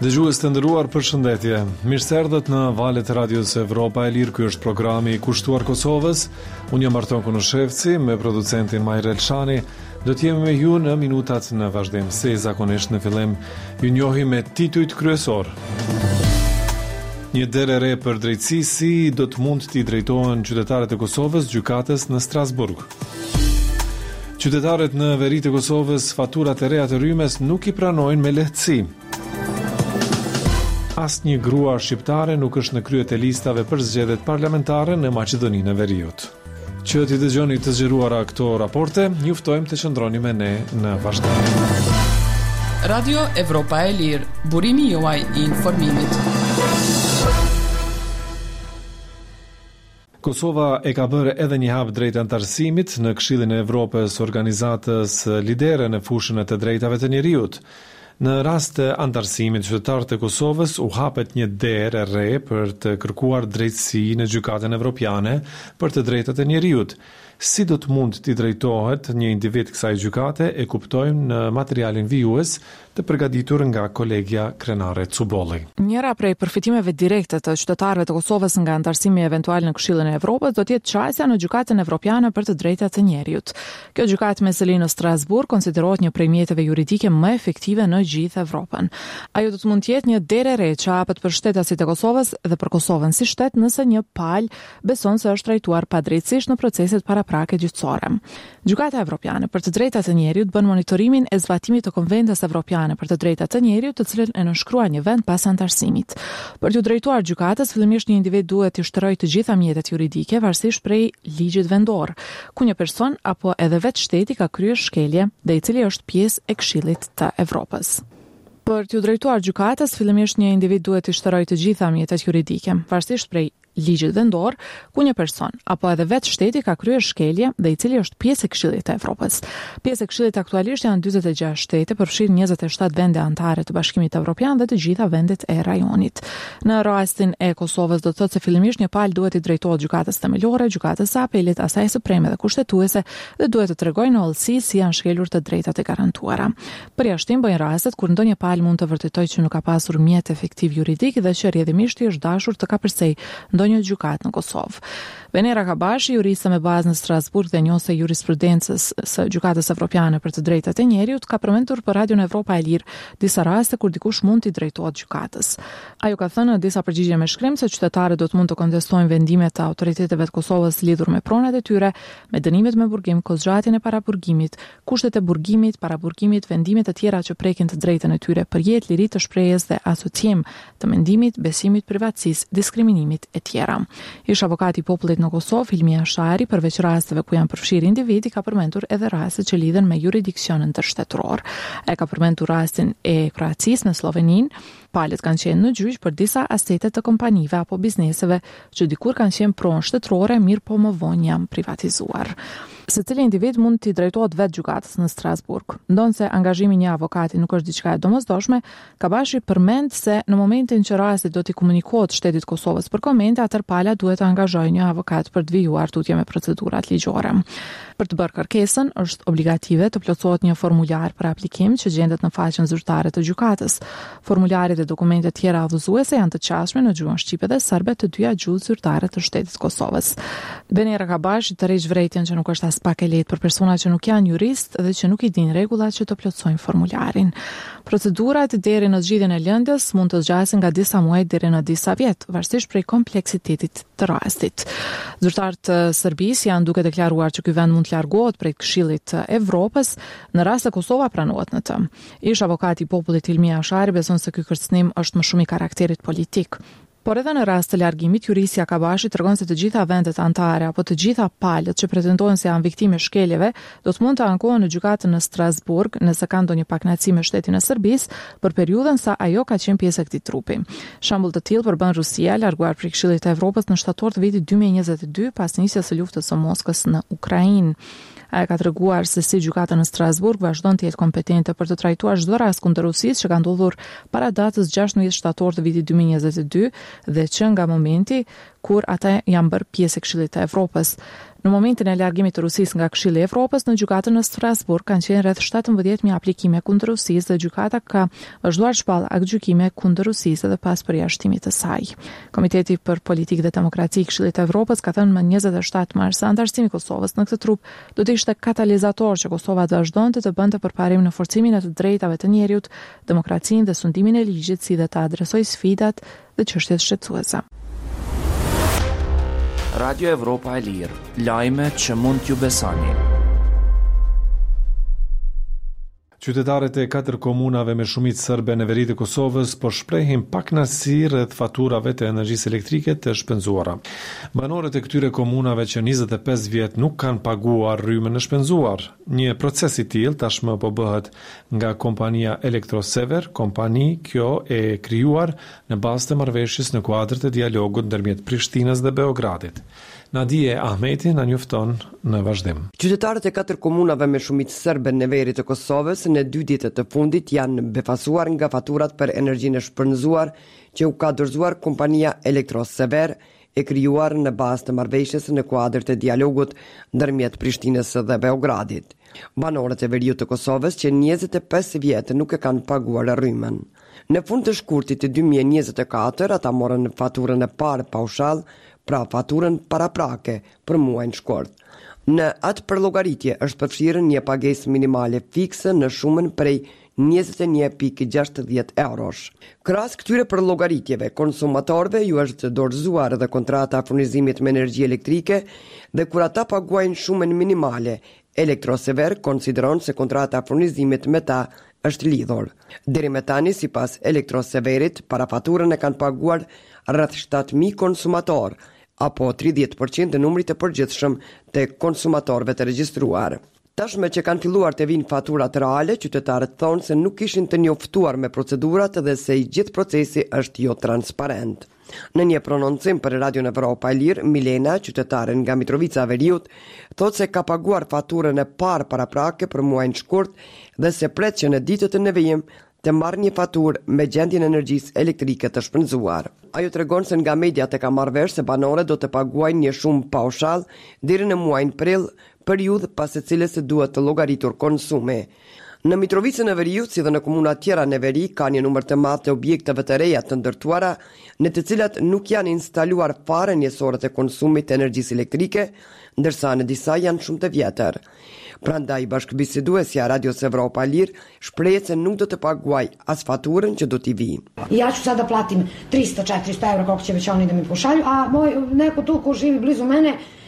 Dëgjues të nderuar, përshëndetje. Mirëseardhët në valët e Radios Evropa e Lirë. Ky është programi i kushtuar Kosovës. Unë jam Arton Kunushevci me producentin Majrel Shani. Do të jemi me ju në minutat në vazhdim. Se zakonisht në fillim ju njohim me titujt kryesor. Një derë e re për drejtësi si do të mund t'i drejtohen qytetarët e Kosovës gjykatës në Strasburg. Qytetarët në veri të Kosovës faturat e reja të rrymes nuk i pranojnë me lehtësi. Asnjë grua shqiptare nuk është në kryet e listave për zgjedhjet parlamentare në Maqedoninë e Veriut. Që t'i dëgjoni të zgjeruara këto raporte, ju ftojmë të qëndroni me ne në vazhdim. Radio Evropa e Lirë, burimi juaj i informimit. Kosova e ka bërë edhe një hap drejt antarësimit në Këshillin e Evropës, organizatës lidere në fushën e të drejtave të njeriut. Në rast të antarësimit, qytetarët e Kosovës u hapet një derë e re për të kërkuar drejtësi në gjykatën evropiane për të drejtat e njeriut. Si do të mund t'i drejtohet një individ kësaj gjykate e kuptojmë në materialin vijues të përgatitur nga kolegja Krenare Cubolli. Njëra prej përfitimeve direkte të qytetarëve të Kosovës nga antarësimi eventual në Këshillin e Evropës do të jetë çështja në gjykatën evropiane për të drejtat e njeriut. Kjo gjykatë me seli në Strasburg konsiderohet një prej mjeteve juridike më efektive në gjithë Evropën. Ajo do të mund të jetë një derë e re që hapet për shtetasit e Kosovës dhe për Kosovën si shtet nëse një palë beson se është trajtuar padrejtësisht në proceset paraprake gjyqësore. Gjykata Evropiane për të drejtat e njeriut bën monitorimin e zbatimit të Konventës Evropiane për të drejtat e njeriut, të cilën e nënshkrua një vend pas antarësimit. Për t'u drejtuar gjykatës, fillimisht një individ duhet të shtrojë të gjitha mjetet juridike varësisht prej ligjit vendor, ku një person apo edhe vetë shteti ka kryer shkelje dhe i cili është pjesë e Këshillit të Evropës. Për t'u drejtuar gjykatës, fillimisht një individ duhet të shtrojë të gjitha mjetet juridike varësisht prej ligjit vendor, ku një person apo edhe vetë shteti ka kryer shkelje dhe i cili është pjesë e Këshillit të Evropës. Pjesë e Këshillit aktualisht janë 46 shtete, përfshirë 27 vende anëtare të Bashkimit Evropian dhe të gjitha vendet e rajonit. Në rastin e Kosovës do të thotë se fillimisht një palë duhet i drejtohet gjykatës themelore, gjykatës së apelit, asaj supreme dhe kushtetuese dhe duhet të tregojë në hollësi si janë shkelur të drejtat e garantuara. Përjashtim bëjnë rastet kur ndonjë palë mund të vërtetojë që nuk ka pasur mjet efektiv juridik dhe që rrjedhimisht i është dashur të kapërsej ndonjë gjykatë në Kosovë. Venera Kabashi, juriste me bazë në Strasburg dhe njose jurisprudencës së Gjykatës Evropiane për të drejtat e njeriut, ka përmendur për Radion Evropa e Lirë disa raste kur dikush mund t'i drejtohet gjykatës. Ajo ka thënë në disa përgjigje me shkrim se qytetarët do të mund të kontestojnë vendimet të autoriteteve të Kosovës lidhur me pronat e tyre, me dënimet me burgim, kozhgjatjen e paraburgimit, kushtet e burgimit, paraburgimit, vendimet e tjera që prekin të drejtën e tyre për jetë, liri të shprehjes dhe asociem të mendimit, besimit, privatësisë, diskriminimit e tjera. Ish avokati i popullit në Kosovë, Hilmia Shari, përveç rasteve ku janë përfshirë individi, ka përmendur edhe raste që lidhen me jurisdiksionin tërshtetëror. Ai ka përmendur rastin e Kroacisë me Sloveninë. Palët kanë qenë në gjyq për disa asete të kompanive apo bizneseve që dikur kanë qenë pronë shtetërore, mirë po më vonë janë privatizuar. Secili individ mund t'i drejtohet vetë gjykatës në Strasburg. Ndonse angazhimi një avokati nuk është diçka e domosdoshme, Kabashi përmend se në momentin që rasti do t'i komunikohet shtetit Kosovës për komente, atër pala duhet të angazhojë një avokat për të vijuar tutje me procedurat ligjore. Për të bërë kërkesën, është obligative të plotësohet një formular për aplikim që gjendet në faqen zyrtare të gjykatës. Formularet dhe dokumentet tjera udhëzuese janë të qashme në gjuhën shqipe dhe serbe, të dyja gjuhë zyrtare të shtetit Kosovës. Venera Kabashi tërheq vërejtjen që nuk është as pak e lehtë për persona që nuk janë jurist dhe që nuk i dinë rregullat që të plotësojnë formularin. Procedurat deri në zgjidhjen e lëndës mund të zgjasin nga disa muaj deri në disa vjet, varësisht prej kompleksitetit të rastit. Zyrtarët të Serbisë janë duke deklaruar që ky vend mund të largohet prej Këshillit të Evropës në rast se Kosova pranohet në të. Ish avokati i popullit Hilmia Shari beson se ky kërcënim është më shumë i karakterit politik. Por edhe në rast të largimit, jurisja Kabashi tregon se të gjitha vendet anëtare apo të gjitha palët që pretendojnë se janë viktime shkeljeve do të mund të ankohen në gjykatën në Strasburg nëse kanë ndonjë pakënaqësi me shtetin e Serbisë për periudhën sa ajo ka qenë pjesë e këtij trupi. Shembull të tillë përbën Rusia, larguar prej Këshillit të Evropës në shtator të vitit 2022 pas nisjes së luftës së Moskës në Ukrainë. Ai ka treguar se si gjykata në Strasburg vazhdon të jetë kompetente për të trajtuar çdo rast kundër Rusisë që ka ndodhur para datës 16 shtator të vitit 2022 dhe që nga momenti kur ata janë bërë pjesë e Këshillit të Evropës. Në momentin e largimit të Rusisë nga Këshilli i Evropës, në gjykatën në Strasburg kanë qenë rreth 17.000 aplikime kundër Rusisë dhe gjykata ka vazhduar shpall aktgjykime kundër Rusisë edhe pas përjashtimit të saj. Komiteti për Politikë dhe Demokraci i Këshillit të Evropës ka thënë më 27 mars se antarësimi i Kosovës në këtë trup do të ishte katalizator që Kosova të vazhdonte të bënte përparim në forcimin e të drejtave të njerëzit, demokracinë dhe sundimin e ligjit, si dhe të adresojë sfidat dhe çështjet shqetësuese. Radio Evropa e Lirë, lajme që mund t'ju besoni. Qytetarët e 4 komunave me shumicë serbe në veri të Kosovës po shprehin pakënaqësi rreth faturave të energjisë elektrike të shpenzuara. Banorët e këtyre komunave që 25 vjet nuk kanë paguar rrymën e shpenzuar. Një proces i tillë tashmë po bëhet nga kompania Elektrosever, kompani kjo e krijuar në bazë të marrëveshjes në kuadër të dialogut ndërmjet Prishtinës dhe Beogradit. Nadije Ahmeti na njofton në vazhdim. Qytetarët e 4 komunave me shumicë serbe në veri të Kosovës në 2 ditët të fundit janë befasuar nga faturat për energjinë e shpërndazuar që u ka dorëzuar kompania Elektrosever, e krijuar në bazë të marrëveshjes në kuadër të dialogut ndërmjet Prishtinës dhe Beogradit. Banorët e veriut të Kosovës që 25 vjet nuk e kanë paguar rrymën. Në fund të shkurtit të 2024, ata morën faturën e parë paushall, pra faturën paraprake për muajin shkurt. Në atë përllogaritje është përfshirë një pagesë minimale fikse në shumën prej 21.60 eurosh. Krahas këtyre përllogaritjeve, konsumatorëve ju është dorëzuar edhe kontrata furnizimit me energji elektrike dhe kur ata paguajnë shumën minimale, Elektrosever konsideron se kontrata furnizimit me ta është lidhur. Deri me tani, sipas Elektroseverit, parafaturën e kanë paguar rreth 7.000 konsumator, apo 30% e numrit të përgjithshëm të konsumatorëve të regjistruar. Tashme që kanë filluar të vinë faturat reale, qytetarët thonë se nuk ishin të njoftuar me procedurat dhe se i gjithë procesi është jo transparent. Në një prononcim për Radio Evropa e Lirë, Milena, qytetare nga Mitrovica Veriut, thotë se ka paguar faturën e parë paraprake për muajin shkurt dhe se pret që në ditët e nevojshme të marrë një faturë me gjendjen e energjisë elektrike të shpenzuar. Ajo tregon se nga mediat e ka marrë vesh se banorët do të paguajnë një shumë paushall deri në muajin prill, periudhë pas së cilës duhet të llogaritur konsumi. Në Mitrovicën e Veriut, si dhe në komuna tjera në veri, ka një numër të madh të objekteve të reja të ndërtuara, në të cilat nuk janë instaluar fare njësorët e konsumit të energjisë elektrike, ndërsa në disa janë shumë të vjetër. Prandaj bashkëbiseduesja Radios Evropa Lir shprehet se nuk do të paguaj as faturën që do t'i vi. Ja ću sada platim 300-400 euro koliko će već oni da mi pošalju, a neko tu ko živi blizu mene